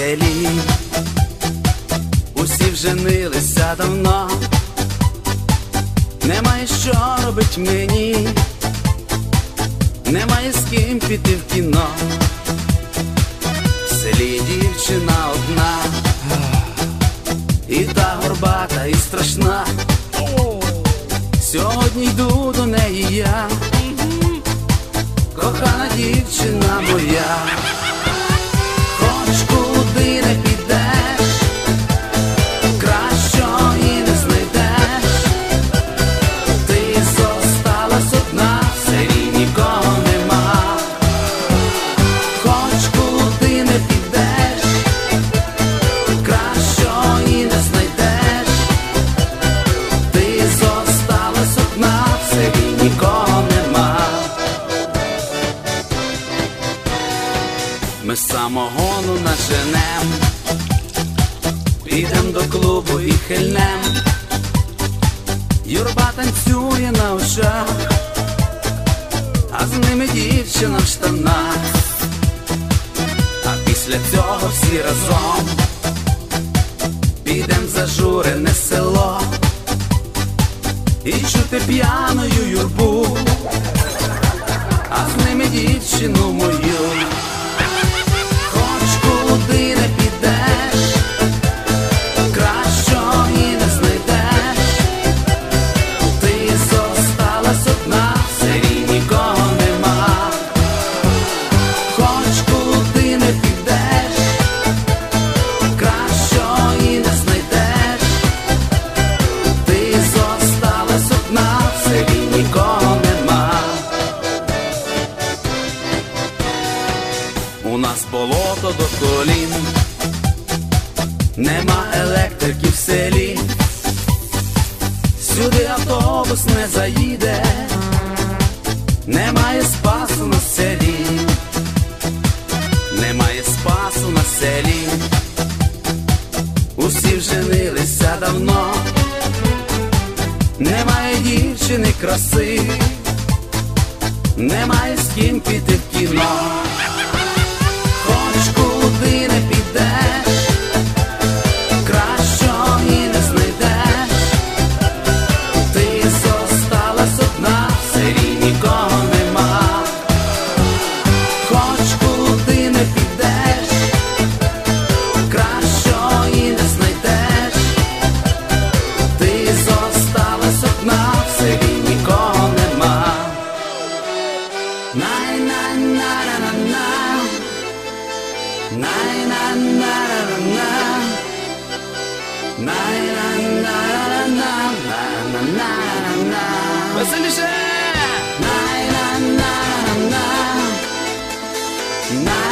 селі. Усі вженилися давно, немає що робить мені, немає з ким піти в кіно. В селі дівчина одна, і та горбата, і страшна. Сьогодні йду до неї я, кохана дівчина моя. Хоч куди не підеш, кращої не знайдеш. Ти зосталась одна, в селі нікого нема. Хоч куди не підеш, кращої не знайдеш. Ти зосталась одна, в селі нікого нема. Ми самогону наженем, підем до клубу і хильнем. Юрба танцює на очах, а з ними дівчина в штанах. А після цього всі разом підем в зажурене село і чути п'яною юрбу, а з ними дівчину мою. Хоч куди не підеш, кращої не знайдеш. Ти зосталась одна, в селі нікого нема. Хоч куди не підеш, кращої не знайдеш. Ти зосталась одна, в селі нікого нема. У нас болото до колін, нема електрики в селі. Сюди автобус не заїде, немає спасу на селі. Немає спасу на селі. Усі вженилися давно, немає дівчини краси, немає з ким піти в кіно. Хоч куди не підеш, кращої не знайдеш. Ти зосталась одна, в селі нікого нема. Хоч куди не підеш, кращої не знайдеш. Ти зосталась одна, в селі нікого нема. Най-на-на-на-на-на, най-на-на-на-на, най-на-на-на-на-на-на-на. Веселіше! Най-на-на-на-на, най